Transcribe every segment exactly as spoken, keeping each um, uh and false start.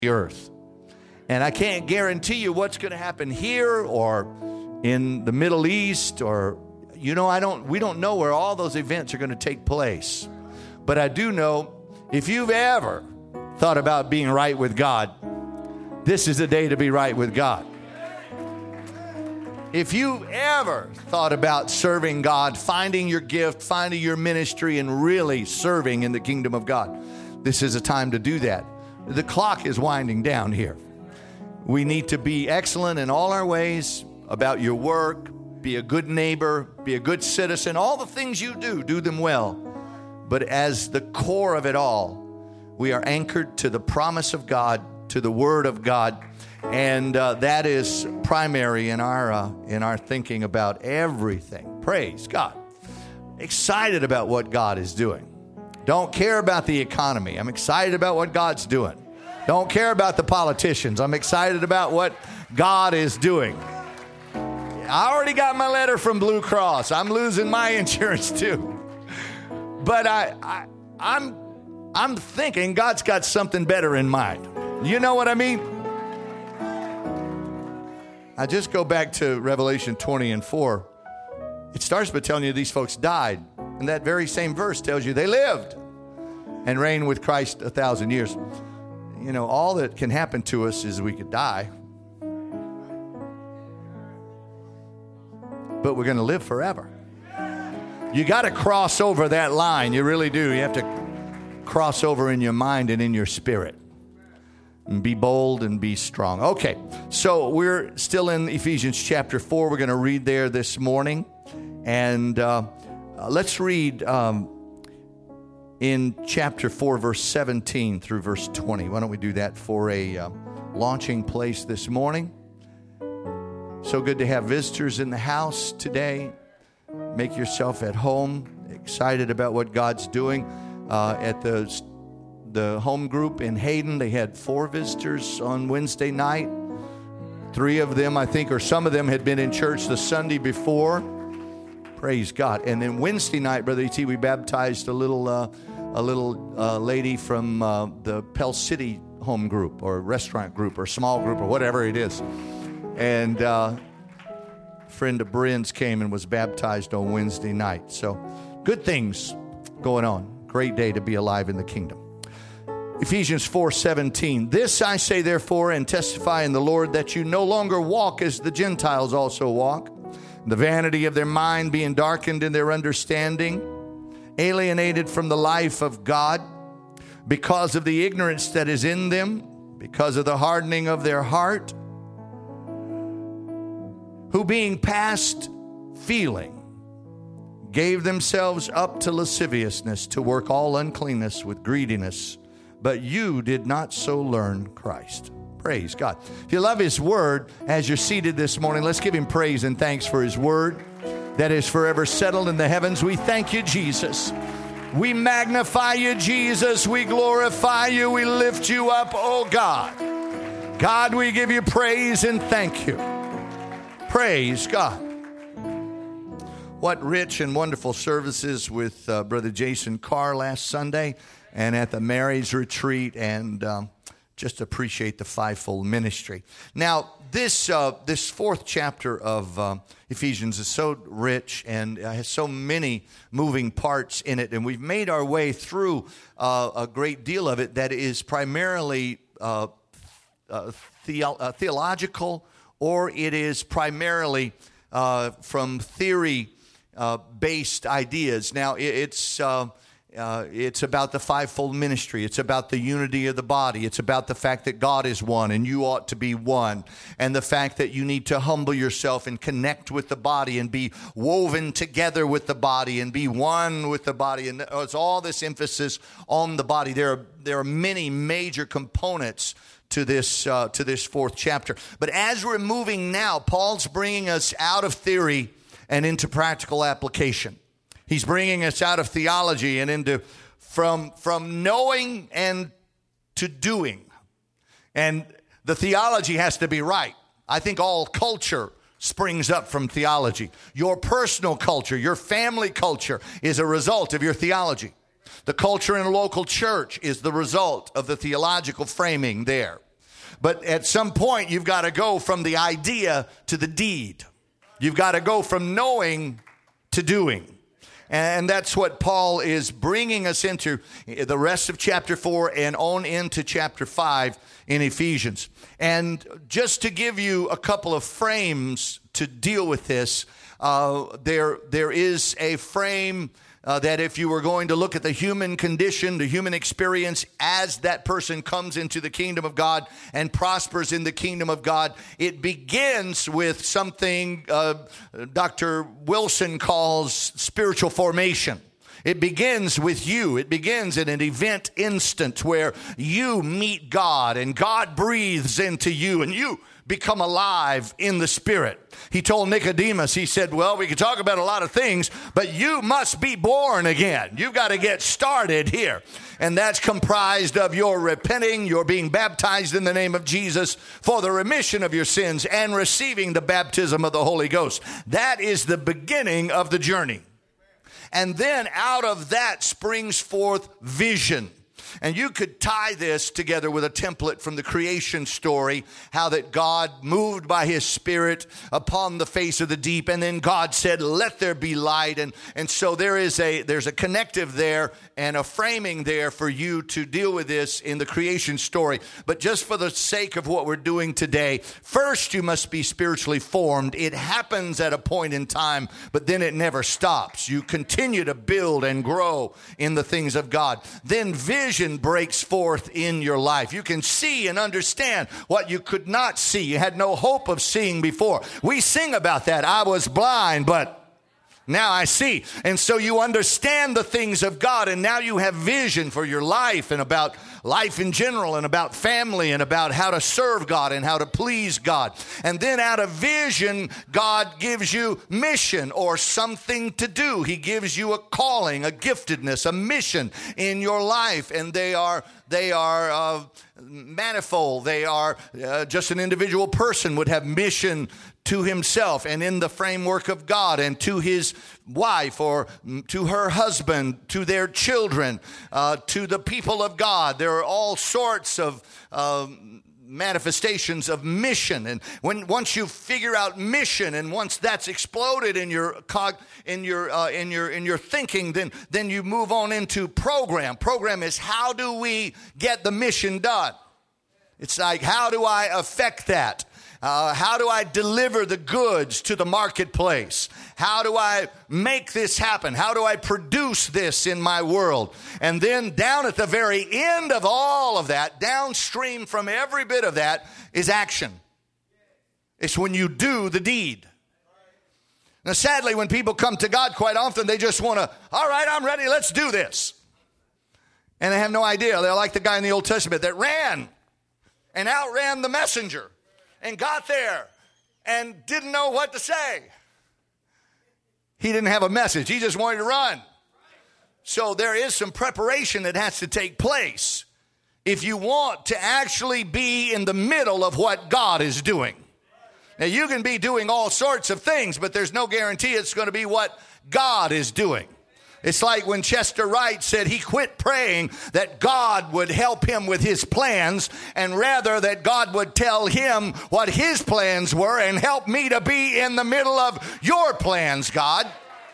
the earth. And I can't guarantee you what's going to happen here or in the Middle East or, you know, I don't, we don't know where all those events are going to take place. But I do know if you've ever thought about being right with God, this is the day to be right with God. If you ever thought about serving God, finding your gift, finding your ministry, and really serving in the kingdom of God, this is a time to do that. The clock is winding down here. We need to be excellent in all our ways about your work, be a good neighbor, be a good citizen. All the things you do, do them well. But as the core of it all, we are anchored to the promise of God, to the word of God. And uh, that is primary in our uh, in our thinking about everything. Praise God. Excited about what God is doing. Don't care about the economy. I'm excited about what God's doing. Don't care about the politicians. I'm excited about what God is doing. I already got my letter from Blue Cross. I'm losing my insurance too. But I, I I'm I'm thinking God's got something better in mind. You know what I mean? I just go back to Revelation twenty and four. It starts by telling you these folks died. And that very same verse tells you they lived and reigned with Christ a thousand years. You know, all that can happen to us is we could die. But we're going to live forever. You got to cross over that line. You really do. You have to cross over in your mind and in your spirit. And be bold and be strong. Okay, so we're still in Ephesians chapter four. We're going to read there this morning. And uh, let's read um, in chapter four, verse seventeen through verse twenty. Why don't we do that for a uh, launching place this morning? So good to have visitors in the house today. Make yourself at home. Excited about what God's doing uh, at the The home group in Hayden. They had four visitors on Wednesday night. Three of them, I think, or some of them had been in church the Sunday before. Praise God. And then Wednesday night, Brother E T, we baptized a little uh, a little uh, lady from uh, the Pell City home group or restaurant group or small group or whatever it is. And uh, a friend of Bryn's came and was baptized on Wednesday night. So good things going on. Great day to be alive in the kingdom. Ephesians four seventeen. This I say therefore and testify in the Lord that you no longer walk as the Gentiles also walk, the vanity of their mind being darkened in their understanding, alienated from the life of God because of the ignorance that is in them, because of the hardening of their heart, who being past feeling gave themselves up to lasciviousness, to work all uncleanness with greediness. But you did not so learn Christ. Praise God. If you love His Word, as you're seated this morning, let's give Him praise and thanks for His Word that is forever settled in the heavens. We thank you, Jesus. We magnify you, Jesus. We glorify you. We lift you up, oh God. God, we give you praise and thank you. Praise God. What rich and wonderful services with uh, Brother Jason Carr last Sunday and at the Mary's retreat, and um, just appreciate the fivefold ministry. Now, this uh, this fourth chapter of uh, Ephesians is so rich and uh, has so many moving parts in it, and we've made our way through uh, a great deal of it that is primarily uh, uh, theo- uh, theological, or it is primarily uh, from theory-based uh, ideas. Now, it, it's... Uh, Uh, it's about the fivefold ministry. It's about the unity of the body. It's about the fact that God is one and you ought to be one. And the fact that you need to humble yourself and connect with the body and be woven together with the body and be one with the body. And it's all this emphasis on the body. There are, there are many major components to this, uh, to this fourth chapter. But as we're moving now, Paul's bringing us out of theory and into practical application. He's bringing us out of theology and into from, from knowing and to doing. And the theology has to be right. I think all culture springs up from theology. Your personal culture, your family culture is a result of your theology. The culture in a local church is the result of the theological framing there. But at some point, you've got to go from the idea to the deed. You've got to go from knowing to doing. And that's what Paul is bringing us into the rest of chapter four and on into chapter five in Ephesians. And just to give you a couple of frames to deal with this, uh, there there is a frame uh, that if you were going to look at the human condition, the human experience as that person comes into the kingdom of God and prospers in the kingdom of God, it begins with something uh, Doctor Wilson calls spiritual formation. It begins with you. It begins in an event instant where you meet God and God breathes into you and you become alive in the Spirit. He told Nicodemus, he said, well, we could talk about a lot of things, but you must be born again. You've got to get started here. And that's comprised of your repenting, your being baptized in the name of Jesus for the remission of your sins and receiving the baptism of the Holy Ghost. That is the beginning of the journey. And then out of that springs forth vision. And you could tie this together with a template from the creation story, how that God moved by his Spirit upon the face of the deep, and then God said, let there be light. And, and so there is a there's a connective there and a framing there for you to deal with this in the creation story. But just for the sake of what we're doing today, first you must be spiritually formed. It happens at a point in time, but then it never stops. You continue to build and grow in the things of God. Then vision breaks forth in your life. You can see and understand what you could not see. You had no hope of seeing before. We sing about that. I was blind, but now I see. And so you understand the things of God, and now you have vision for your life and about life in general and about family and about how to serve God and how to please God. And then out of vision, God gives you mission or something to do. He gives you a calling, a giftedness, a mission in your life, and they are They are uh, manifold. They are uh, just an individual person would have mission to himself and in the framework of God and to his wife or to her husband, to their children, uh, to the people of God. There are all sorts of uh, manifestations of mission. And when once you figure out mission and once that's exploded in your cog, in your uh, in your in your thinking, then then you move on into program. Program is how do we get the mission done? It's like, how do I affect that? Uh, how do I deliver the goods to the marketplace? How do I make this happen? How do I produce this in my world? And then down at the very end of all of that, downstream from every bit of that, is action. It's when you do the deed. Now, sadly, when people come to God, quite often they just want to, all right, I'm ready, let's do this. And they have no idea. They're like the guy in the Old Testament that ran and outran the messenger and got there and didn't know what to say. He didn't have a message. He just wanted to run. So there is some preparation that has to take place if you want to actually be in the middle of what God is doing. Now, you can be doing all sorts of things, but there's no guarantee it's going to be what God is doing. It's like when Chester Wright said he quit praying that God would help him with his plans, and rather that God would tell him what his plans were and help me to be in the middle of your plans, God.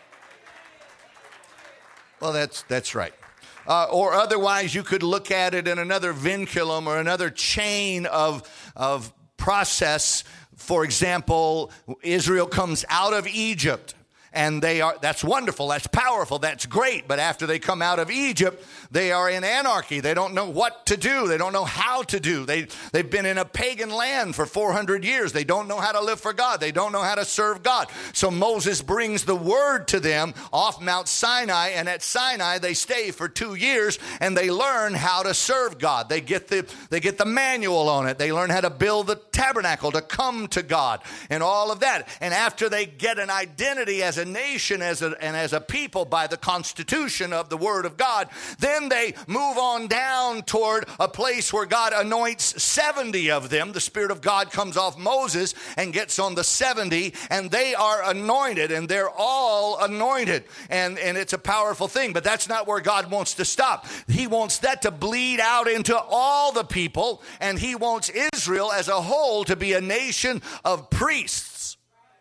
Well, that's that's right. Uh, or otherwise, you could look at it in another vinculum or another chain of of process. For example, Israel comes out of Egypt. And they are, that's wonderful, that's powerful, that's great. But after they come out of Egypt, they are in anarchy. They don't know what to do. They don't know how to do. They, they've been in a pagan land for four hundred years. They don't know how to live for God. They don't know how to serve God. So Moses brings the word to them off Mount Sinai. And at Sinai, they stay for two years and they learn how to serve God. They get the, they get the manual on it. They learn how to build the tabernacle to come to God and all of that. And after they get an identity as a nation as a, and as a people by the constitution of the Word of God. Then they move on down toward a place where God anoints seventy of them. The Spirit of God comes off Moses and gets on the seventy, and they are anointed, and they're all anointed. And, and it's a powerful thing, but that's not where God wants to stop. He wants that to bleed out into all the people, and he wants Israel as a whole to be a nation of priests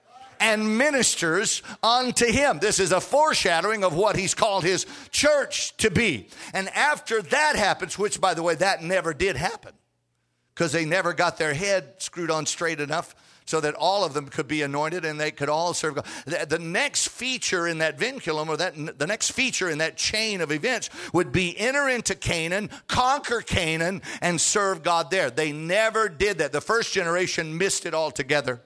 and ministers unto him. This is a foreshadowing of what he's called his church to be. And after that happens, which, by the way, that never did happen, because they never got their head screwed on straight enough so that all of them could be anointed and they could all serve God. The, the next feature in that vinculum, or that the next feature in that chain of events, would be enter into Canaan, conquer Canaan, and serve God there. They never did that. The first generation missed it altogether,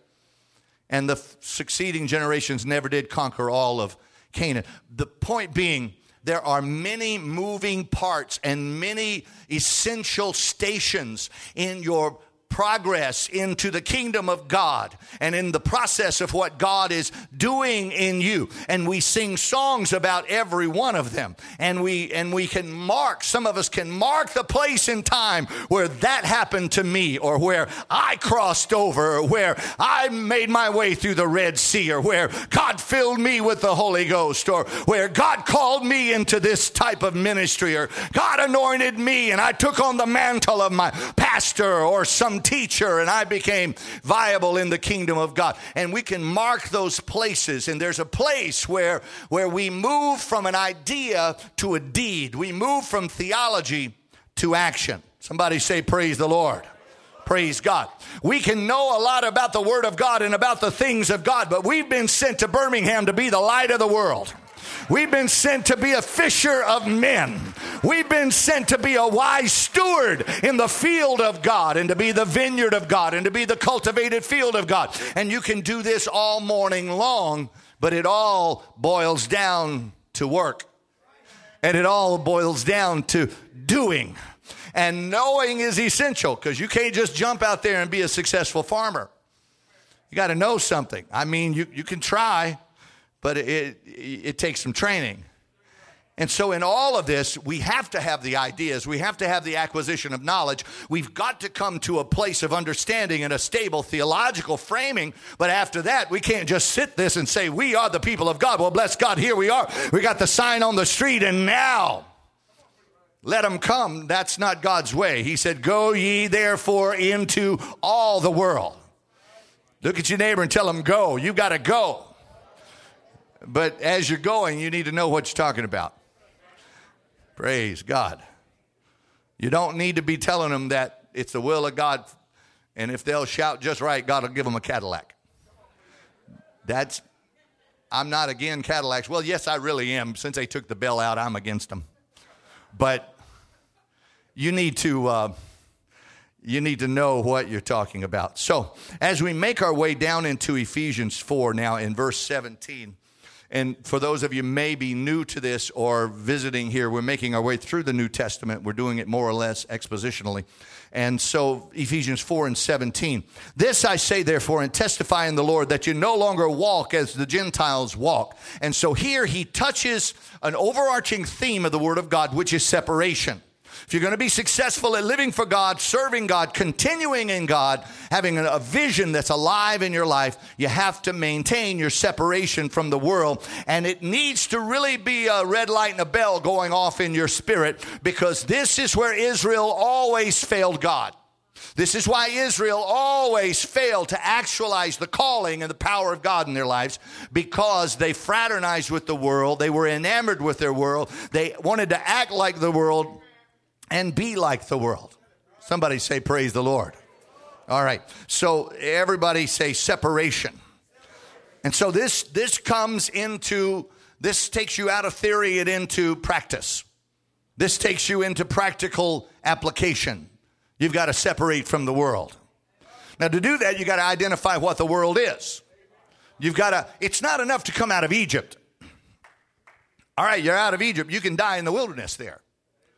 and the f- succeeding generations never did conquer all of Canaan. The point being, there are many moving parts and many essential stations in your progress into the kingdom of God and in the process of what God is doing in you. And we sing songs about every one of them. And we and we can mark, some of us can mark the place in time where that happened to me, or where I crossed over, or where I made my way through the Red Sea, or where God filled me with the Holy Ghost, or where God called me into this type of ministry, or God anointed me and I took on the mantle of my pastor or some teacher and I became viable in the kingdom of God. And we can mark those places. And there's a place where, where we move from an idea to a deed. We move from theology to action. Somebody say, praise the Lord. Praise God. We can know a lot about the Word of God and about the things of God, but we've been sent to Birmingham to be the light of the world. We've been sent to be a fisher of men. We've been sent to be a wise steward in the field of God, and to be the vineyard of God, and to be the cultivated field of God. And you can do this all morning long, but it all boils down to work. And it all boils down to doing. And knowing is essential, because you can't just jump out there and be a successful farmer. You got to know something. I mean, you, you can try, but it, it, it takes some training. And so in all of this, we have to have the ideas. We have to have the acquisition of knowledge. We've got to come to a place of understanding and a stable theological framing. But after that, we can't just sit this and say, we are the people of God. Well, bless God, here we are. We got the sign on the street, and now let them come. That's not God's way. He said, go ye therefore into all the world. Look at your neighbor and tell them, go. You got to go. But as you're going, you need to know what you're talking about. Praise God. You don't need to be telling them that it's the will of God, and if they'll shout just right, God will give them a Cadillac. That's, I'm not against Cadillacs. Well, yes, I really am. Since they took the bell out, I'm against them. But you need to uh, you need to know what you're talking about. So as we make our way down into Ephesians four now in verse seventeen, and for those of you maybe new to this or visiting here, we're making our way through the New Testament. We're doing it more or less expositionally. And so Ephesians four and seventeen. This I say, therefore, and testify in the Lord, that you no longer walk as the Gentiles walk. And so here he touches an overarching theme of the Word of God, which is separation. If you're going to be successful at living for God, serving God, continuing in God, having a vision that's alive in your life, you have to maintain your separation from the world. And it needs to really be a red light and a bell going off in your spirit, because this is where Israel always failed God. This is why Israel always failed to actualize the calling and the power of God in their lives, because they fraternized with the world. They were enamored with their world. They wanted to act like the world and be like the world. Somebody say, praise the Lord. All right. So everybody say separation. And so this, this comes into, this takes you out of theory and into practice. This takes you into practical application. You've got to separate from the world. Now, to do that, you got to identify what the world is. You've got to, it's not enough to come out of Egypt. All right, you're out of Egypt. You can die in the wilderness there.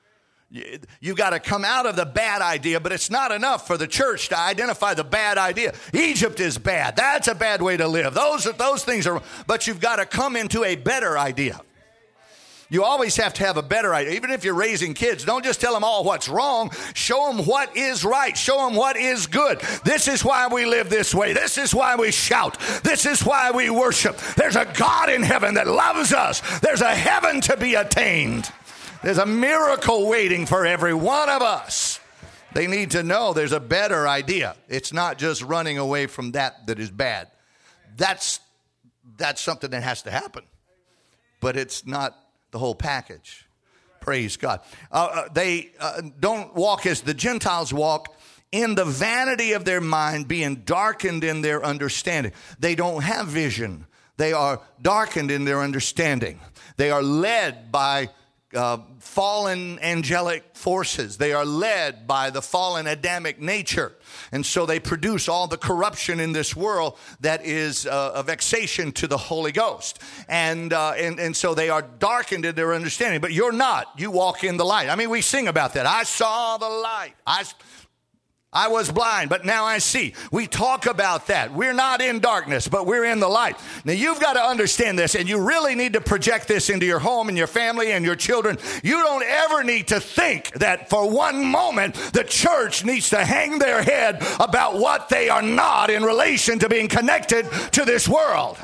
You got to come out of the bad idea, but it's not enough for the church to identify the bad idea. Egypt is bad. That's a bad way to live. Those, those things are, but you've got to come into a better idea. You always have to have a better idea. Even if you're raising kids, don't just tell them all what's wrong. Show them what is right. Show them what is good. This is why we live this way. This is why we shout. This is why we worship. There's a God in heaven that loves us. There's a heaven to be attained. There's a miracle waiting for every one of us. They need to know there's a better idea. It's not just running away from that that is bad. That's, that's something that has to happen. But it's not the whole package. Praise God. Uh, uh, they uh, don't walk as the Gentiles walk, in the vanity of their mind, being darkened in their understanding. They don't have vision. They are darkened in their understanding. They are led by Uh, fallen angelic forces. They are led by the fallen Adamic nature. And so they produce all the corruption in this world that is uh, a vexation to the Holy Ghost. And, uh, and, and so they are darkened in their understanding. But you're not. You walk in the light. I mean, we sing about that. I saw the light. I I was blind, but now I see. We talk about that. We're not in darkness, but we're in the light. Now, you've got to understand this, and you really need to project this into your home and your family and your children. You don't ever need to think that for one moment the church needs to hang their head about what they are not in relation to being connected to this world.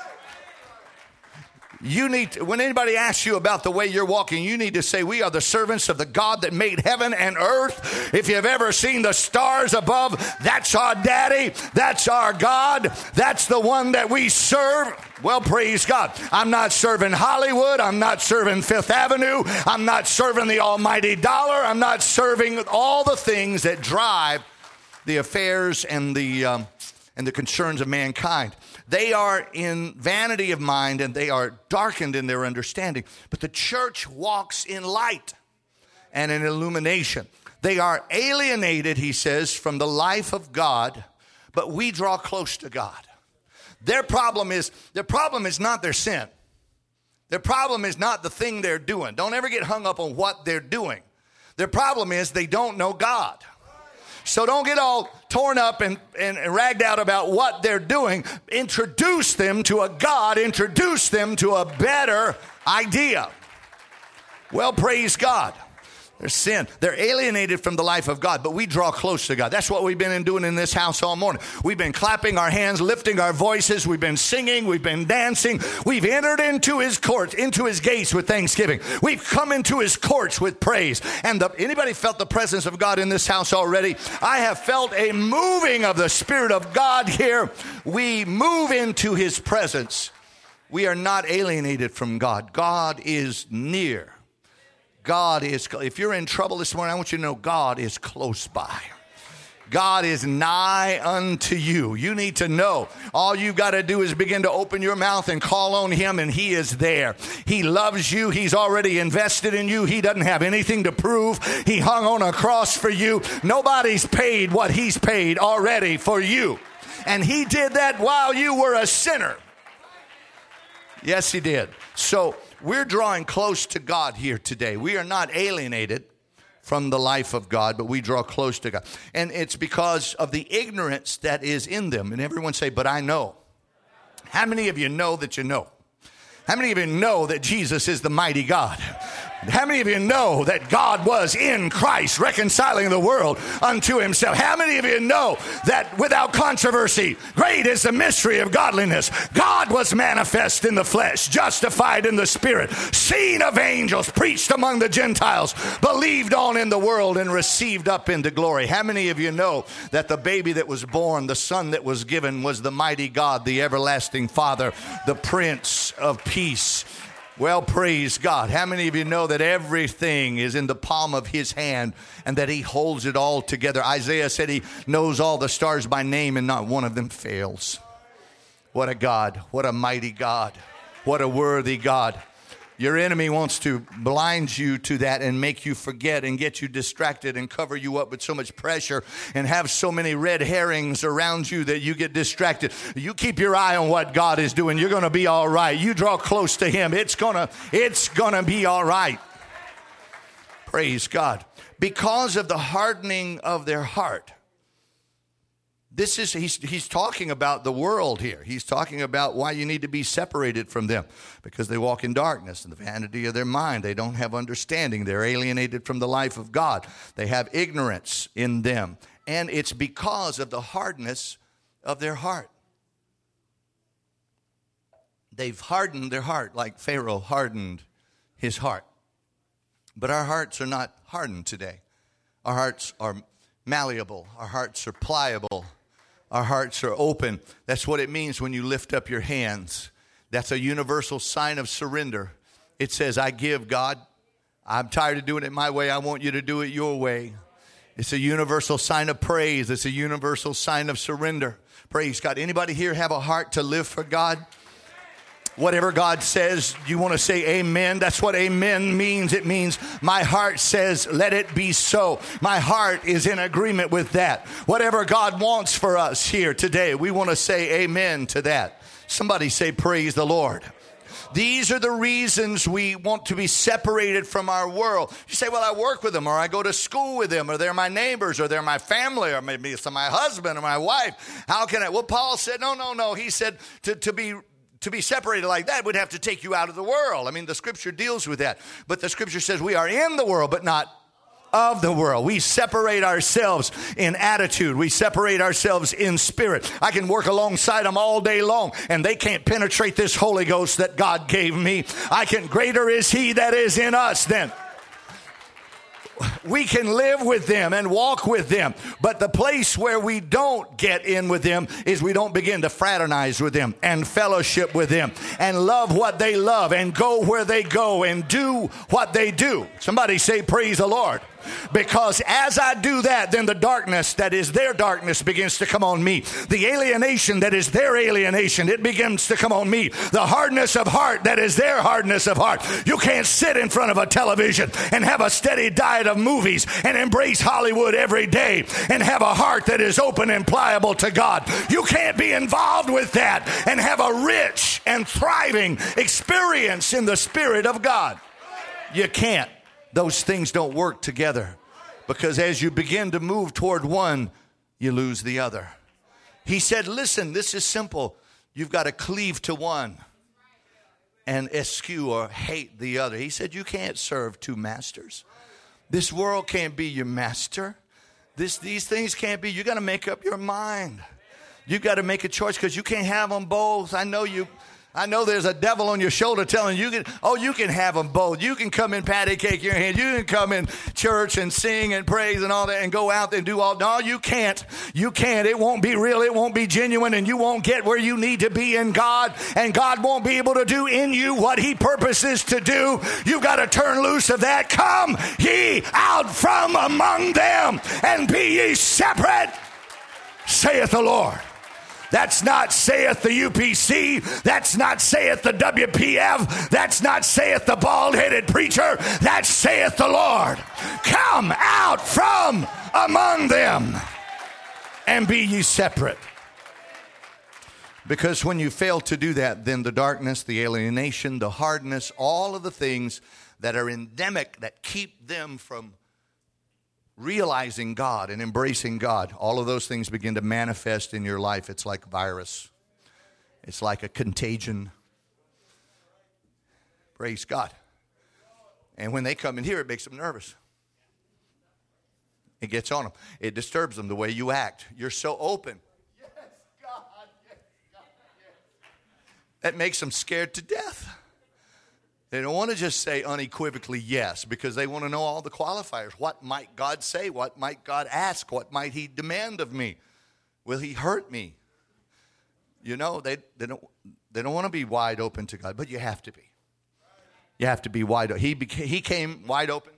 You need to, when anybody asks you about the way you're walking, you need to say, we are the servants of the God that made heaven and earth. If you've ever seen the stars above, that's our daddy. That's our God. That's the one that we serve. Well, praise God. I'm not serving Hollywood. I'm not serving Fifth Avenue. I'm not serving the almighty dollar. I'm not serving all the things that drive the affairs and the, um, and the concerns of mankind. They are in vanity of mind, and they are darkened in their understanding. But the church walks in light and in illumination. They are alienated, he says, from the life of God, but we draw close to God. Their problem is, their problem is not their sin. Their problem is not the thing they're doing. Don't ever get hung up on what they're doing. Their problem is they don't know God. So don't get all torn up and, and, and ragged out about what they're doing. Introduce them to a God. Introduce them to a better idea. Well, praise God. Their sin. They're alienated from the life of God, but we draw close to God. That's what we've been doing in this house all morning. We've been clapping our hands, lifting our voices. We've been singing. We've been dancing. We've entered into his courts, into his gates with thanksgiving. We've come into his courts with praise. And the, anybody felt the presence of God in this house already? I have felt a moving of the Spirit of God here. We move into his presence. We are not alienated from God. God is near. God is, if you're in trouble this morning, I want you to know God is close by. God is nigh unto you. You need to know. All you've got to do is begin to open your mouth and call on him, and he is there. He loves you. He's already invested in you. He doesn't have anything to prove. He hung on a cross for you. Nobody's paid what he's paid already for you. And he did that while you were a sinner. Yes, he did. So we're drawing close to God here today. We are not alienated from the life of God, but we draw close to God. And it's because of the ignorance that is in them. And everyone say, but I know. How many of you know that you know? How many of you know that Jesus is the mighty God? How many of you know that God was in Christ reconciling the world unto himself? How many of you know that without controversy, great is the mystery of godliness? God was manifest in the flesh, justified in the spirit, seen of angels, preached among the Gentiles, believed on in the world, and received up into glory. How many of you know that the baby that was born, the son that was given, was the mighty God, the everlasting Father, the Prince of Peace? Well, praise God. How many of you know that everything is in the palm of his hand and that he holds it all together? Isaiah said he knows all the stars by name and not one of them fails. What a God. What a mighty God. What a worthy God. Your enemy wants to blind you to that and make you forget and get you distracted and cover you up with so much pressure and have so many red herrings around you that you get distracted. You keep your eye on what God is doing. You're going to be all right. You draw close to him. It's going to, it's going to be all right. Praise God. Because of the hardening of their heart. This is, he's, he's talking about the world here. He's talking about why you need to be separated from them. Because they walk in darkness and the vanity of their mind. They don't have understanding. They're alienated from the life of God. They have ignorance in them. And it's because of the hardness of their heart. They've hardened their heart like Pharaoh hardened his heart. But our hearts are not hardened today. Our hearts are malleable. Our hearts are pliable. Our hearts are open. That's what it means when you lift up your hands. That's a universal sign of surrender. It says, I give, God. I'm tired of doing it my way. I want you to do it your way. It's a universal sign of praise. It's a universal sign of surrender. Praise God. Anybody here have a heart to live for God? Whatever God says, you want to say amen. That's what amen means. It means my heart says, let it be so. My heart is in agreement with that. Whatever God wants for us here today, we want to say amen to that. Somebody say, praise the Lord. These are the reasons we want to be separated from our world. You say, well, I work with them, or I go to school with them, or they're my neighbors, or they're my family, or maybe it's my husband or my wife. How can I? Well, Paul said, no, no, no. He said to, to be To be separated like that would have to take you out of the world. I mean, the scripture deals with that. But the scripture says we are in the world, but not of the world. We separate ourselves in attitude. We separate ourselves in spirit. I can work alongside them all day long, and they can't penetrate this Holy Ghost that God gave me. I can, greater is he that is in us than. We can live with them and walk with them. But the place where we don't get in with them is we don't begin to fraternize with them and fellowship with them and love what they love and go where they go and do what they do. Somebody say, praise the Lord. Because as I do that, then the darkness that is their darkness begins to come on me. The alienation that is their alienation, it begins to come on me. The hardness of heart that is their hardness of heart. You can't sit in front of a television and have a steady diet of movies and embrace Hollywood every day and have a heart that is open and pliable to God. You can't be involved with that and have a rich and thriving experience in the Spirit of God. You can't. Those things don't work together, because as you begin to move toward one, you lose the other. He said, listen, this is simple. You've got to cleave to one and eschew or hate the other. He said, you can't serve two masters. This world can't be your master. This, these things can't be. You got to make up your mind. You got to make a choice, because you can't have them both. I know you. I know there's a devil on your shoulder telling you, can, oh, you can have them both. You can come in patty cake your hand. You can come in church and sing and praise and all that and go out and do all. No, you can't. You can't. It won't be real. It won't be genuine, and you won't get where you need to be in God, and God won't be able to do in you what he purposes to do. You've got to turn loose of that. Come ye out from among them and be ye separate, saith the Lord. That's not saith the U P C. That's not saith the W P F. That's not saith the bald-headed preacher. That saith the Lord. Come out from among them and be ye separate. Because when you fail to do that, then the darkness, the alienation, the hardness, all of the things that are endemic that keep them from realizing God and embracing God, all of those things begin to manifest in your life. It's like a virus. It's like a contagion. Praise God. And when they come in here, it makes them nervous. It gets on them. It disturbs them, the way you act. You're so open. Yes, God. Yes, God. Yes. That makes them scared to death. They don't want to just say unequivocally yes, because they want to know all the qualifiers. What might God say? What might God ask? What might he demand of me? Will he hurt me? You know, they, they don't they don't want to be wide open to God, but you have to be. You have to be wide open. He, became, he came wide open.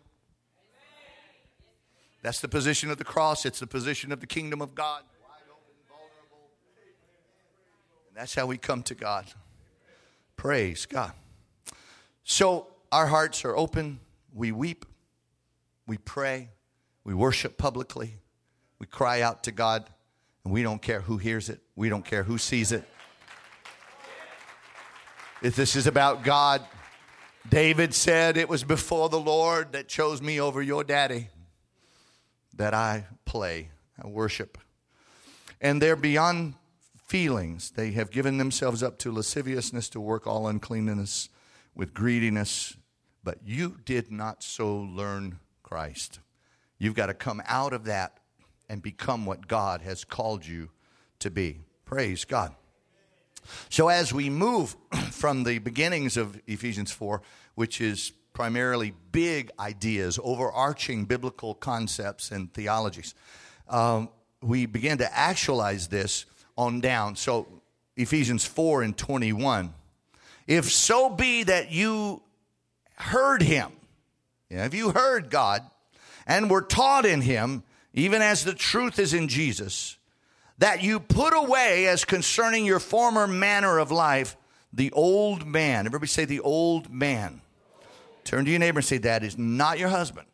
That's the position of the cross. It's the position of the kingdom of God. Wide open, vulnerable. And that's how we come to God. Praise God. So our hearts are open. We weep. We pray. We worship publicly. We cry out to God. And we don't care who hears it. We don't care who sees it. If this is about God, David said, it was before the Lord that chose me over your daddy that I play, I worship. And they're beyond feelings. They have given themselves up to lasciviousness, to work all uncleanness with greediness. But you did not so learn Christ. You've got to come out of that and become what God has called you to be. Praise God. So as we move from the beginnings of Ephesians four, which is primarily big ideas, overarching biblical concepts and theologies, um, we begin to actualize this on down. So Ephesians four and twenty-one. If so be that you heard him, yeah, if you heard God and were taught in him, even as the truth is in Jesus, that you put away as concerning your former manner of life, the old man. Everybody say the old man. Turn to your neighbor and say, that is not your husband.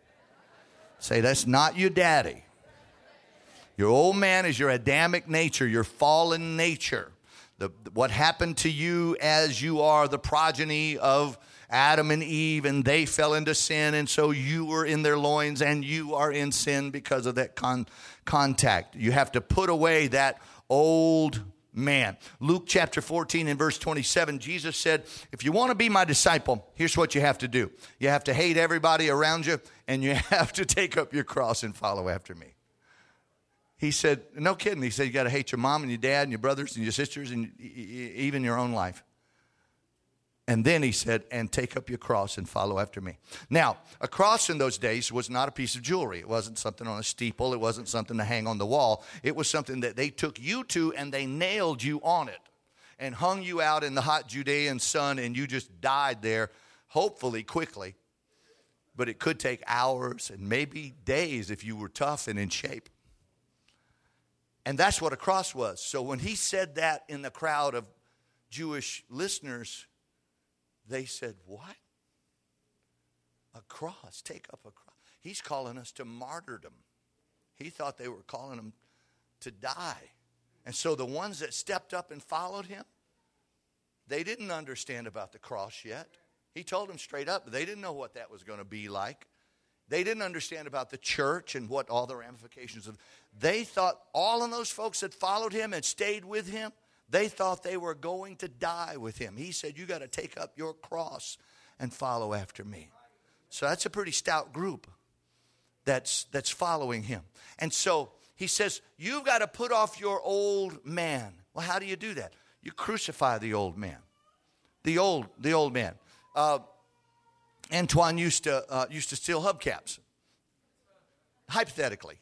Say, that's not your daddy. Your old man is your Adamic nature, your fallen nature. The, what happened to you as you are the progeny of Adam and Eve, and they fell into sin, and so you were in their loins, and you are in sin because of that con- contact. You have to put away that old man. Luke chapter fourteen and verse twenty-seven, Jesus said, if you want to be my disciple, here's what you have to do. You have to hate everybody around you, and you have to take up your cross and follow after me. He said, no kidding. He said, you got to hate your mom and your dad and your brothers and your sisters and even your own life. And then he said, and take up your cross and follow after me. Now, a cross in those days was not a piece of jewelry. It wasn't something on a steeple. It wasn't something to hang on the wall. It was something that they took you to and they nailed you on it and hung you out in the hot Judean sun, and you just died there, hopefully quickly. But it could take hours and maybe days if you were tough and in shape. And that's what a cross was. So when he said that in the crowd of Jewish listeners, they said, what? A cross, take up a cross. He's calling us to martyrdom. He thought they were calling him to die. And so the ones that stepped up and followed him, they didn't understand about the cross yet. He told them straight up, but they didn't know what that was going to be like. They didn't understand about the church and what all the ramifications of. They thought all of those folks that followed him and stayed with him, they thought they were going to die with him. He said, you got to take up your cross and follow after me. So that's a pretty stout group that's that's following him. And so he says, you've got to put off your old man. Well, how do you do that? You crucify the old man. The old, the old man. Uh, Antoine used to uh, used to steal hubcaps. Hypothetically.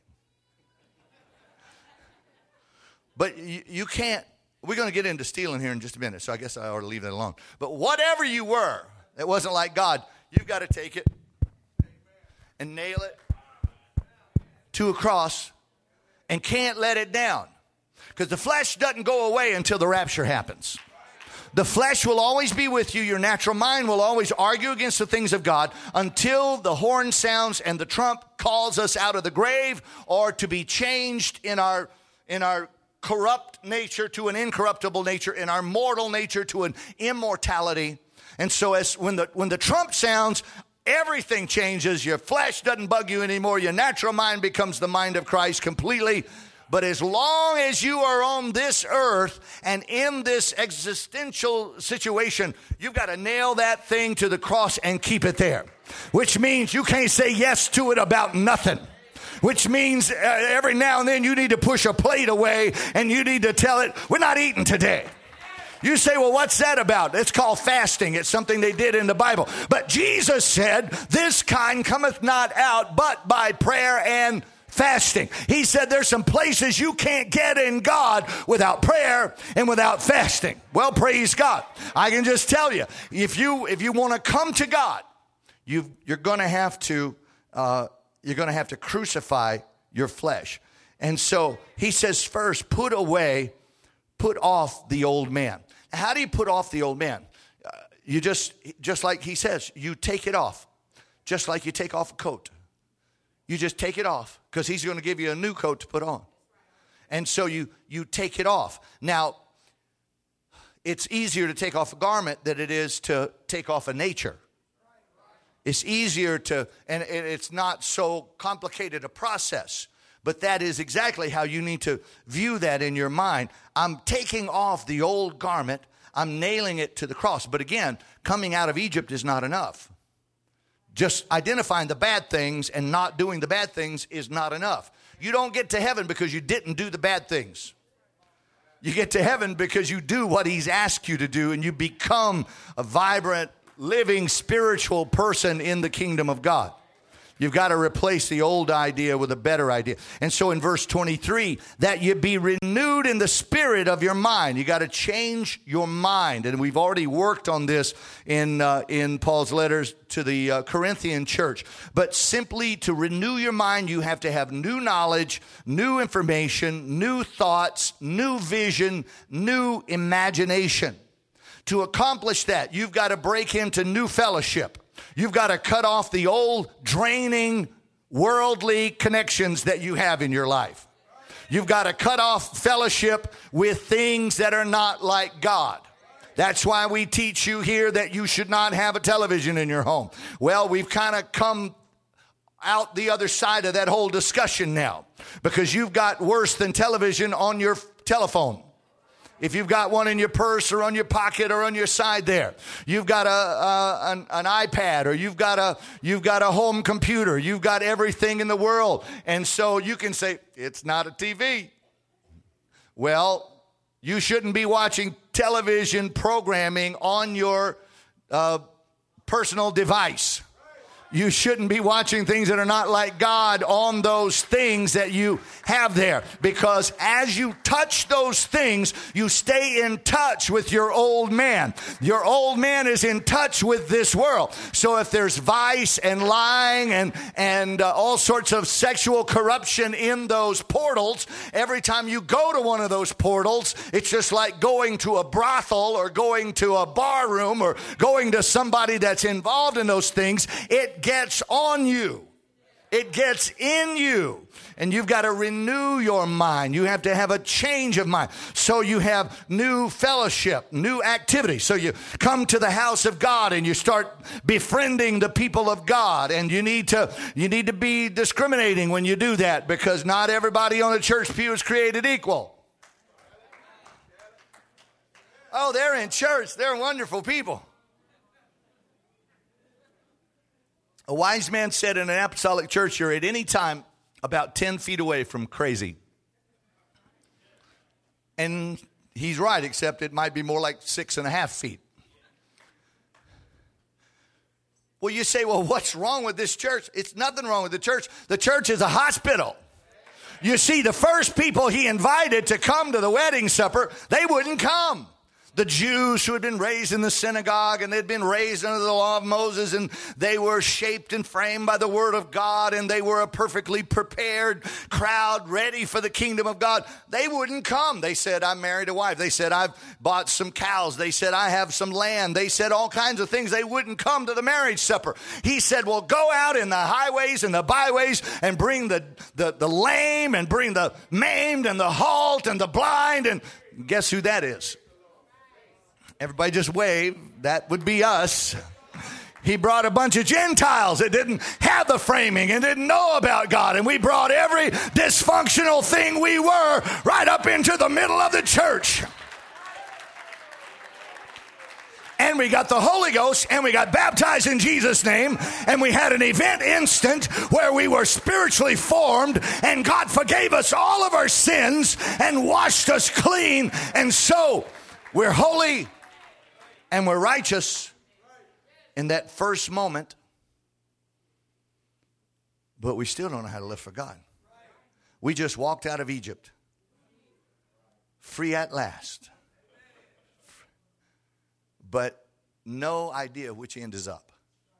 But you, you can't. We're going to get into stealing here in just a minute, so I guess I ought to leave that alone. But whatever you were, it wasn't like God. You've got to take it and nail it to a cross and can't let it down. Because the flesh doesn't go away until the rapture happens. The flesh will always be with you. Your natural mind will always argue against the things of God until the horn sounds and the trump calls us out of the grave, or to be changed in our in our corrupt nature to an incorruptible nature, in our mortal nature to an immortality. And so as when the when the trump sounds, everything changes. Your flesh doesn't bug you anymore. Your natural mind becomes the mind of Christ completely. But as long as you are on this earth and in this existential situation, you've got to nail that thing to the cross and keep it there. Which means you can't say yes to it about nothing. Which means uh, every now and then you need to push a plate away and you need to tell it, we're not eating today. You say, well, what's that about? It's called fasting. It's something they did in the Bible. But Jesus said, this kind cometh not out but by prayer and fasting. He said there's some places you can't get in God without prayer and without fasting. Well, praise God. I can just tell you, if you if you want to come to God, you you're going to have to uh, you're going to have to crucify your flesh. And so he says, first, put away, put off the old man. How do you put off the old man? Uh, you just just like he says, you take it off, just like you take off a coat. You just take it off because he's going to give you a new coat to put on. And so you you take it off. Now, it's easier to take off a garment than it is to take off a nature. It's easier to, and it's not so complicated a process. But that is exactly how you need to view that in your mind. I'm taking off the old garment. I'm nailing it to the cross. But again, coming out of Egypt is not enough. Just identifying the bad things and not doing the bad things is not enough. You don't get to heaven because you didn't do the bad things. You get to heaven because you do what he's asked you to do, and you become a vibrant, living, spiritual person in the kingdom of God. You've got to replace the old idea with a better idea. And so in verse twenty-three, that you be renewed in the spirit of your mind. You got to change your mind. And we've already worked on this in uh, in Paul's letters to the uh, Corinthian church. But simply to renew your mind, you have to have new knowledge, new information, new thoughts, new vision, new imagination. To accomplish that, you've got to break into new fellowship. You've got to cut off the old, draining, worldly connections that you have in your life. You've got to cut off fellowship with things that are not like God. That's why we teach you here that you should not have a television in your home. Well, we've kind of come out the other side of that whole discussion now, because you've got worse than television on your telephone. If you've got one in your purse or on your pocket or on your side there, you've got a, a an, an iPad, or you've got a you've got a home computer. You've got everything in the world, and so you can say it's not a T V. Well, you shouldn't be watching television programming on your uh, personal device. You shouldn't be watching things that are not like God on those things that you have there. Because as you touch those things, you stay in touch with your old man. Your old man is in touch with this world. So if there's vice and lying and, and uh, all sorts of sexual corruption in those portals, every time you go to one of those portals, it's just like going to a brothel or going to a bar room or going to somebody that's involved in those things. It gets on you. It gets in you. And you've got to renew your mind. You have to have a change of mind. So you have new fellowship, new activity. So you come to the house of God and you start befriending the people of God. And you need to, you need to be discriminating when you do that, because not everybody on the church pew is created equal. Oh, they're in church. They're wonderful people. A wise man said in an apostolic church, you're at any time about ten feet away from crazy. And he's right, except it might be more like six and a half feet. Well, you say, well, what's wrong with this church? It's nothing wrong with the church. The church is a hospital. You see, the first people he invited to come to the wedding supper, they wouldn't come. The Jews who had been raised in the synagogue, and they'd been raised under the law of Moses, and they were shaped and framed by the word of God, and they were a perfectly prepared crowd ready for the kingdom of God. They wouldn't come. They said, I married a wife. They said, I've bought some cows. They said, I have some land. They said all kinds of things. They wouldn't come to the marriage supper. He said, well, go out in the highways and the byways and bring the, the, the lame and bring the maimed and the halt and the blind. And guess who that is? Everybody just wave. That would be us. He brought a bunch of Gentiles that didn't have the framing and didn't know about God. And we brought every dysfunctional thing we were right up into the middle of the church. And we got the Holy Ghost, and we got baptized in Jesus' name, and we had an event instant where we were spiritually formed, and God forgave us all of our sins and washed us clean. And so we're holy and we're righteous in that first moment, but we still don't know how to live for God. We just walked out of Egypt, free at last, but no idea which end is up.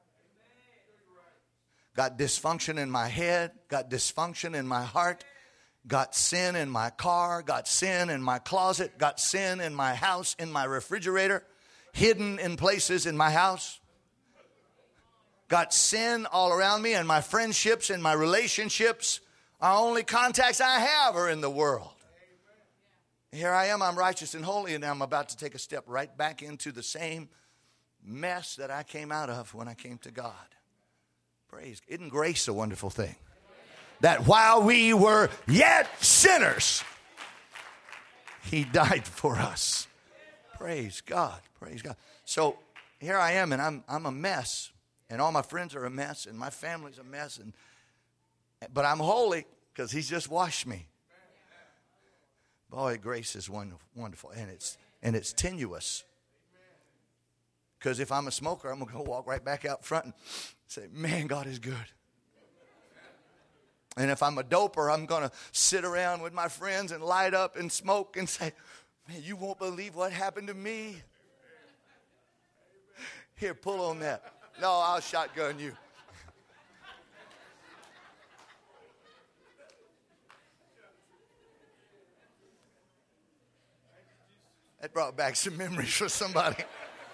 Got dysfunction in my head, got dysfunction in my heart, got sin in my car, got sin in my closet, got sin in my house, in my refrigerator, hidden in places in my house. Got sin all around me, and my friendships and my relationships, our only contacts I have are in the world. Here I am, I'm righteous and holy, and I'm about to take a step right back into the same mess that I came out of when I came to God. Praise. Isn't grace a wonderful thing? That while we were yet sinners, he died for us. Praise God. Praise God. So here I am, and I'm I'm a mess, and all my friends are a mess, and my family's a mess, and but I'm holy because he's just washed me. Boy, grace is wonderful, wonderful, and it's and it's tenuous. Because if I'm a smoker, I'm gonna go walk right back out front and say, "Man, God is good." And if I'm a doper, I'm going to sit around with my friends and light up and smoke and say, "Man, you won't believe what happened to me." Here, pull on that. No, I'll shotgun you. That brought back some memories for somebody.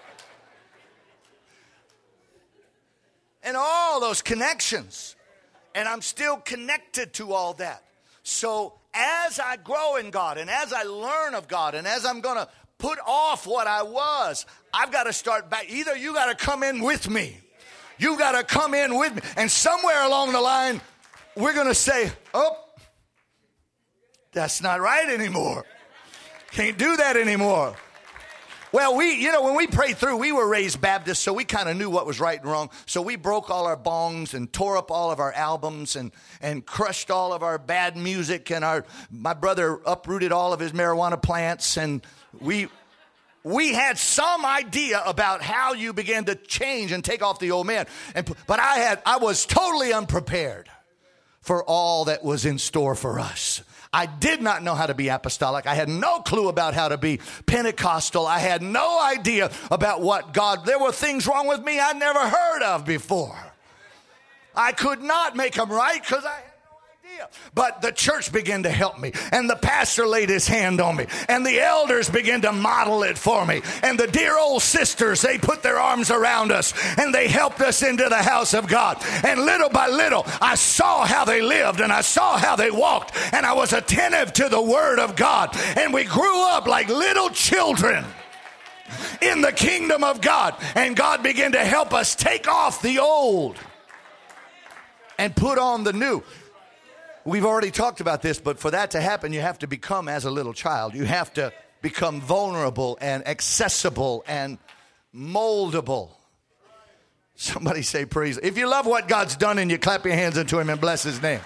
And all those connections. And I'm still connected to all that. So as I grow in God and as I learn of God and as I'm going to put off what I was, I've got to start back. Either you got to come in with me. You got to come in with me. And somewhere along the line, we're going to say, "Oh, that's not right anymore. Can't do that anymore." Well, we, you know, when we prayed through, we were raised Baptists, so we kind of knew what was right and wrong. So we broke all our bongs and tore up all of our albums and, and crushed all of our bad music. And our my brother uprooted all of his marijuana plants. And we we had some idea about how you began to change and take off the old man. And but I had I was totally unprepared for all that was in store for us. I did not know how to be apostolic. I had no clue about how to be Pentecostal. I had no idea about what God, there were things wrong with me I'd never heard of before. I could not make them right because I had no idea. But the church began to help me, and the pastor laid his hand on me, and the elders began to model it for me, and the dear old sisters, they put their arms around us, and they helped us into the house of God. And little by little, I saw how they lived, and I saw how they walked, and I was attentive to the word of God, and we grew up like little children in the kingdom of God, and God began to help us take off the old and put on the new. We've already talked about this, but for that to happen, you have to become as a little child. You have to become vulnerable and accessible and moldable. Somebody say praise. If you love what God's done in you, clap your hands unto him and bless his name.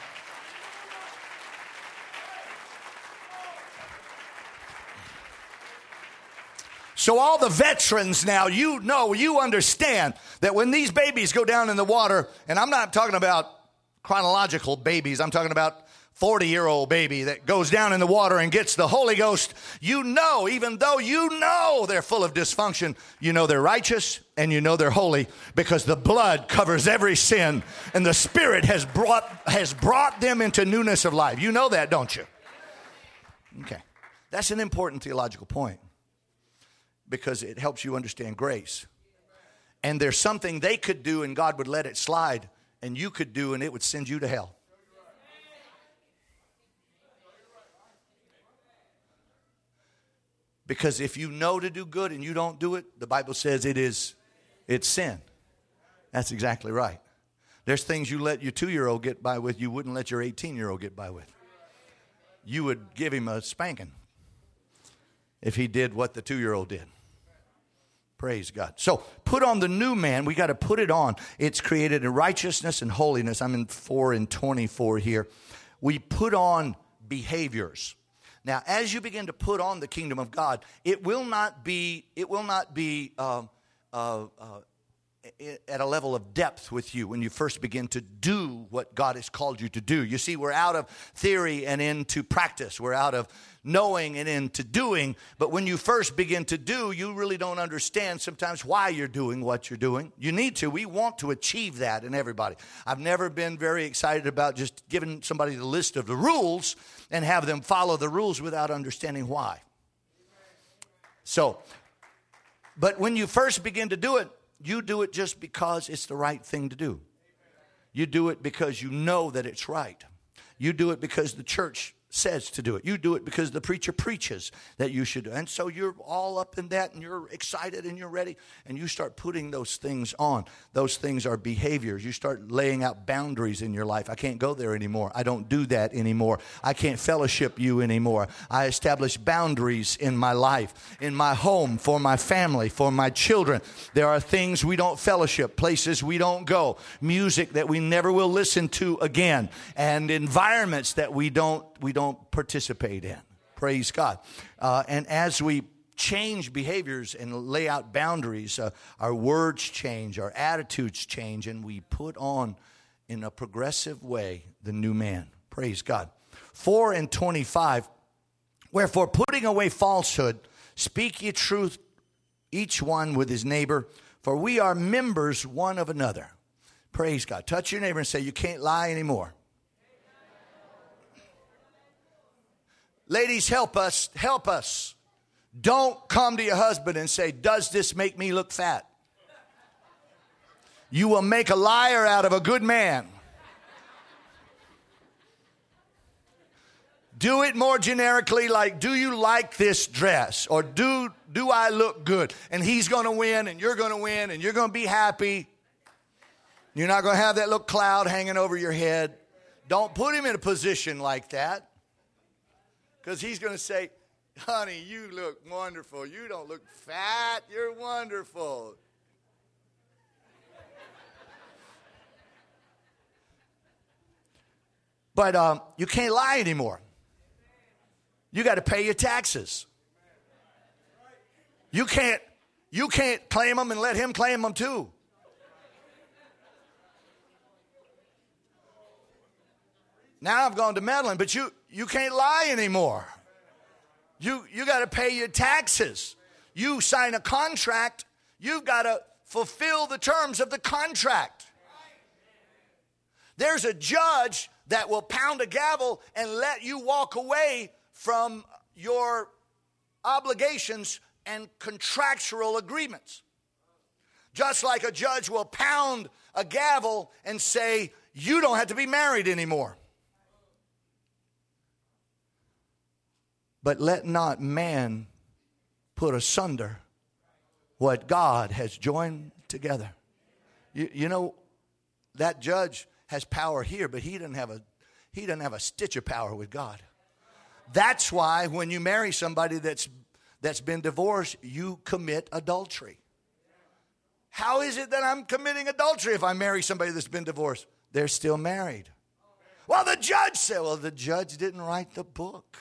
So all the veterans now, you know, you understand that when these babies go down in the water, and I'm not talking about chronological babies, I'm talking about forty-year-old baby that goes down in the water and gets the Holy Ghost. You know, even though you know they're full of dysfunction, you know they're righteous and you know they're holy because the blood covers every sin and the Spirit has brought has brought them into newness of life. You know that, don't you? Okay. That's an important theological point because it helps you understand grace. And there's something they could do and God would let it slide, and you could do and it would send you to hell. Because if you know to do good and you don't do it, the Bible says it is, it's sin. That's exactly right. There's things you let your two-year-old get by with you wouldn't let your eighteen-year-old get by with. You would give him a spanking if he did what the two-year-old did. Praise God. So put on the new man. We got to put it on. It's created in righteousness and holiness. I'm in four and twenty-four here. We put on behaviors. Now, as you begin to put on the kingdom of God, it will not be. It will not be uh, uh, uh, at a level of depth with you when you first begin to do what God has called you to do. You see, we're out of theory and into practice. We're out of knowing and into doing. But when you first begin to do, you really don't understand sometimes why you're doing what you're doing. You need to. We want to achieve that in everybody. I've never been very excited about just giving somebody the list of the rules and have them follow the rules without understanding why. So, but when you first begin to do it, you do it just because it's the right thing to do. You do it because you know that it's right. You do it because the church says to do it. You do it because the preacher preaches that you should do. And so you're all up in that and you're excited and you're ready. And you start putting those things on. Those things are behaviors. You start laying out boundaries in your life. I can't go there anymore. I don't do that anymore. I can't fellowship you anymore. I establish boundaries in my life, in my home, for my family, for my children. There are things we don't fellowship, places we don't go, music that we never will listen to again, and environments that we don't we don't participate in. Praise God. Uh, and as we change behaviors and lay out boundaries, uh, our words change, our attitudes change, and we put on in a progressive way the new man. Praise God. four and twenty-five, wherefore putting away falsehood, speak ye truth each one with his neighbor, for we are members one of another. Praise God. Touch your neighbor and say, you can't lie anymore. Ladies, help us, help us. Don't come to your husband and say, does this make me look fat? You will make a liar out of a good man. Do it more generically, like, do you like this dress? Or do, do I look good? And he's going to win, and you're going to win, and you're going to be happy. You're not going to have that little cloud hanging over your head. Don't put him in a position like that. Because he's going to say, honey, you look wonderful. You don't look fat. You're wonderful. But um, you can't lie anymore. You got to pay your taxes. You can't, you can't claim them and let him claim them too. Now I've gone to meddling, but you, you can't lie anymore. You, you got to pay your taxes. You sign a contract, you've got to fulfill the terms of the contract. There's a judge that will pound a gavel and let you walk away from your obligations and contractual agreements. Just like a judge will pound a gavel and say, you don't have to be married anymore. But let not man put asunder what God has joined together. You, you know, that judge has power here, but he doesn't have a he doesn't have a stitch of power with God. That's why when you marry somebody that's that's been divorced, you commit adultery. How is it that I'm committing adultery if I marry somebody that's been divorced? They're still married. Well, the judge said, well, the judge didn't write the book.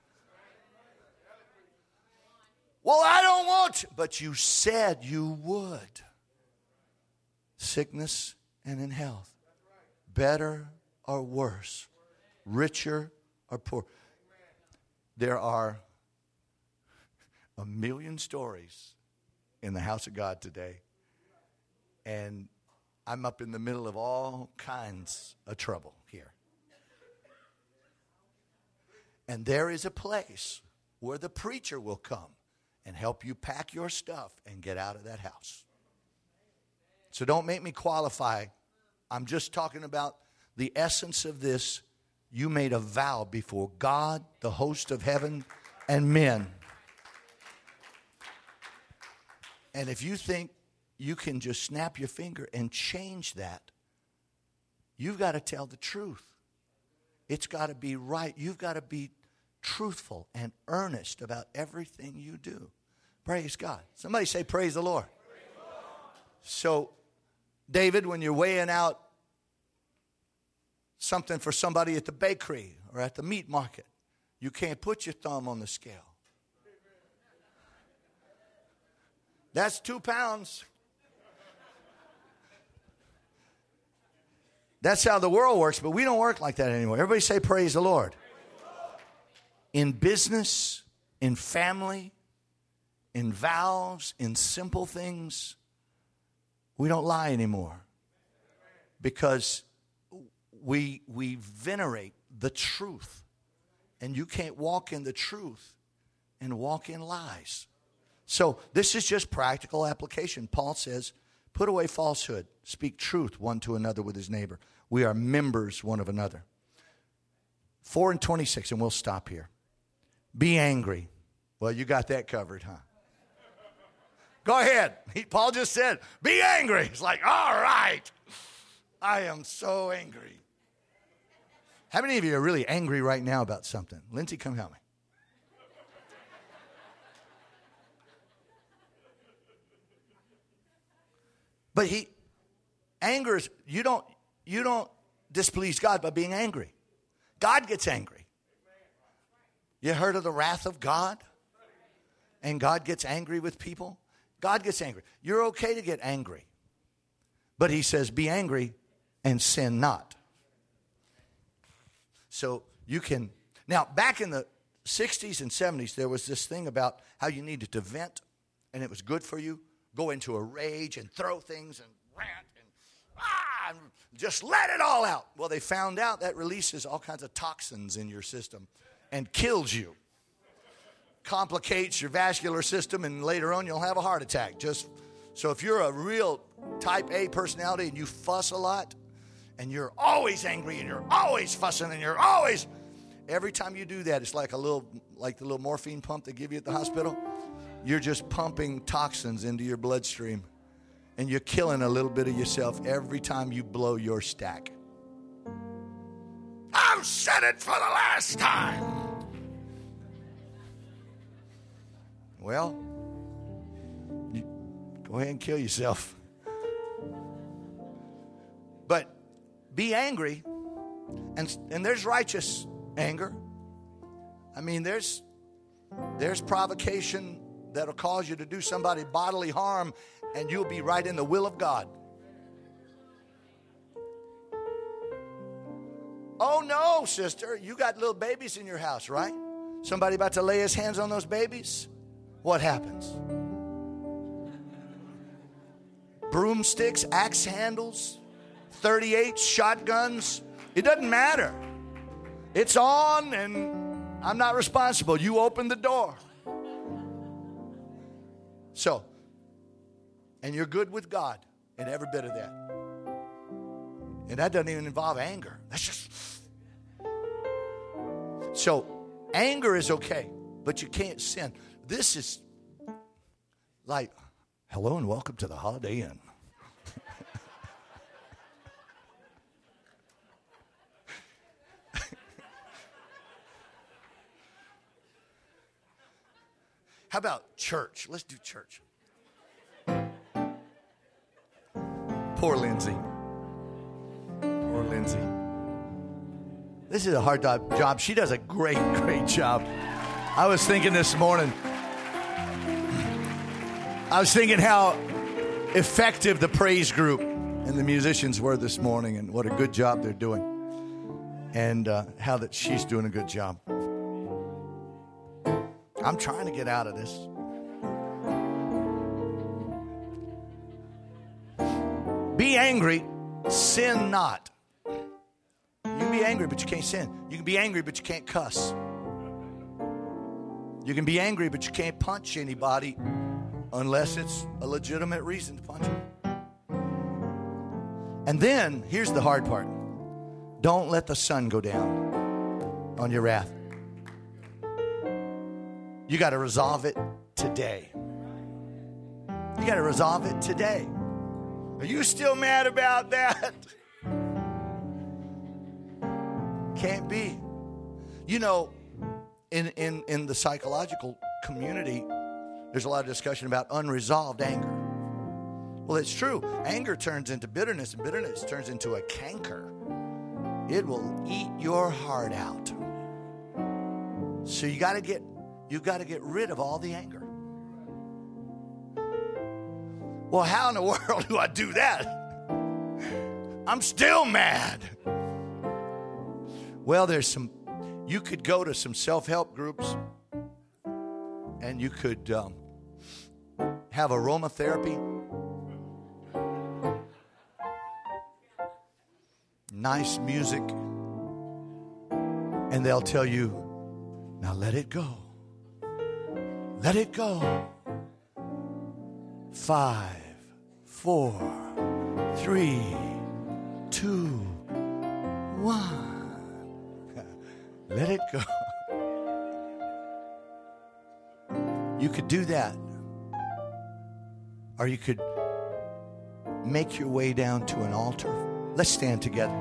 Well, I don't want to. But you said you would. Sickness and in health. Better or worse. Richer or poor. There are a million stories in the house of God today. And I'm up in the middle of all kinds of trouble here. And there is a place where the preacher will come and help you pack your stuff and get out of that house. So don't make me qualify. I'm just talking about the essence of this. You made a vow before God, the host of heaven and men. And if you think you can just snap your finger and change that, you've got to tell the truth. It's got to be right. You've got to be truthful and earnest about everything you do. Praise God. Somebody say, praise the Lord. Praise the Lord. So, David, when you're weighing out something for somebody at the bakery or at the meat market, you can't put your thumb on the scale. That's two pounds. That's how the world works, but we don't work like that anymore. Everybody say, praise the Lord. Praise the Lord. In business, in family, in vows, in simple things, we don't lie anymore. Because we, we venerate the truth. And you can't walk in the truth and walk in lies. So this is just practical application. Paul says, put away falsehood. Speak truth one to another with his neighbor. We are members one of another. four and twenty-six, and we'll stop here. Be angry. Well, you got that covered, huh? Go ahead. He, Paul just said, be angry. It's like, all right. I am so angry. How many of you are really angry right now about something? Lindsay, come help me. But he, anger is, you don't, you don't displease God by being angry. God gets angry. You heard of the wrath of God? And God gets angry with people? God gets angry. You're okay to get angry. But he says, be angry and sin not. So you can, now back in the sixties and seventies, there was this thing about how you needed to vent, and it was good for you. Go into a rage and throw things and rant and, ah, and just let it all out. Well, they found out that releases all kinds of toxins in your system and kills you. Complicates your vascular system, and later on you'll have a heart attack. Just so if you're a real type A personality and you fuss a lot and you're always angry and you're always fussing and you're always, every time you do that, it's like a little, like the little morphine pump they give you at the hospital. You're just pumping toxins into your bloodstream, and you're killing a little bit of yourself every time you blow your stack. I've said it for the last time. Well, you go ahead and kill yourself. But be angry, and and there's righteous anger. I mean, there's there's provocation that'll cause you to do somebody bodily harm, and you'll be right in the will of God. Oh no, sister, you got little babies in your house, right? Somebody about to lay his hands on those babies? What happens? Broomsticks, axe handles, thirty-eights, shotguns. It doesn't matter. It's on, and I'm not responsible. You open the door. So, and you're good with God in every bit of that. And that doesn't even involve anger. That's just... So, anger is okay, but you can't sin. This is like, hello and welcome to the Holiday Inn. How about church? Let's do church. Poor Lindsay. Poor Lindsay. This is a hard job. She does a great, great job. I was thinking this morning, I was thinking how effective the praise group and the musicians were this morning, and what a good job they're doing, and uh, how that she's doing a good job. I'm trying to get out of this. Be angry, sin not. You can be angry, but you can't sin. You can be angry, but you can't cuss. You can be angry, but you can't punch anybody unless it's a legitimate reason to punch them. And then, here's the hard part. Don't let the sun go down on your wrath. You got to resolve it today. You got to resolve it today. Are you still mad about that? Can't be. You know, in, in, in the psychological community, there's a lot of discussion about unresolved anger. Well, it's true. Anger turns into bitterness, and bitterness turns into a canker. It will eat your heart out. So you got to get you got to get rid of all the anger. Well, how in the world do I do that? I'm still mad. Well, there's some, you could go to some self-help groups, and you could um, have aromatherapy. Nice music. And they'll tell you, now let it go. Let it go. Five, four, three, two, one. Let it go. You could do that. Or you could make your way down to an altar. Let's stand together.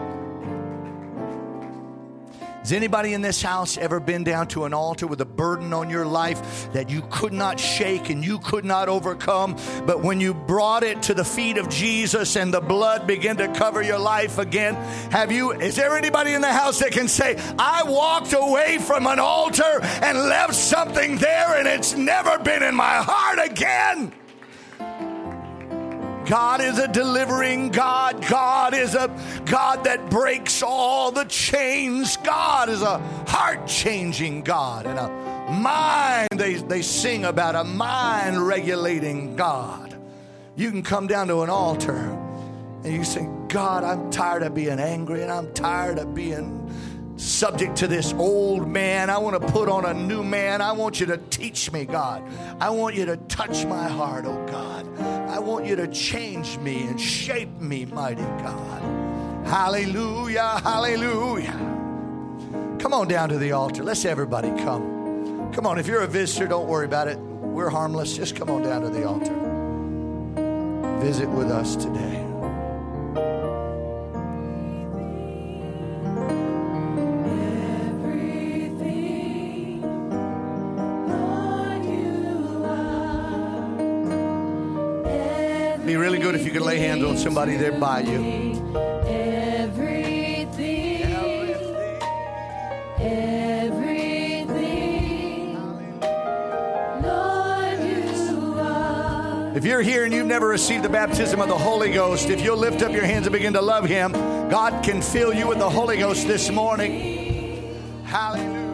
Has anybody in this house ever been down to an altar with a burden on your life that you could not shake and you could not overcome? But when you brought it to the feet of Jesus and the blood began to cover your life again, have you, is there anybody in the house that can say, I walked away from an altar and left something there and it's never been in my heart again? God is a delivering God. God is a God that breaks all the chains. God is a heart-changing God and a mind. They, they sing about a mind-regulating God. You can come down to an altar and you say, God, I'm tired of being angry and I'm tired of being subject to this old man. I want to put on a new man. I want you to teach me, God. I want you to touch my heart, oh God. I want you to change me and shape me, mighty God. Hallelujah, hallelujah. Come on down to the altar. Let's everybody come. Come on, if you're a visitor, don't worry about it. We're harmless. Just come on down to the altar. Visit with us today. Be really good if you could lay hands on somebody there by you. Everything, everything, Lord, you are. If you're here and you've never received the baptism of the Holy Ghost, if you'll lift up your hands and begin to love Him, God can fill you with the Holy Ghost this morning. Hallelujah.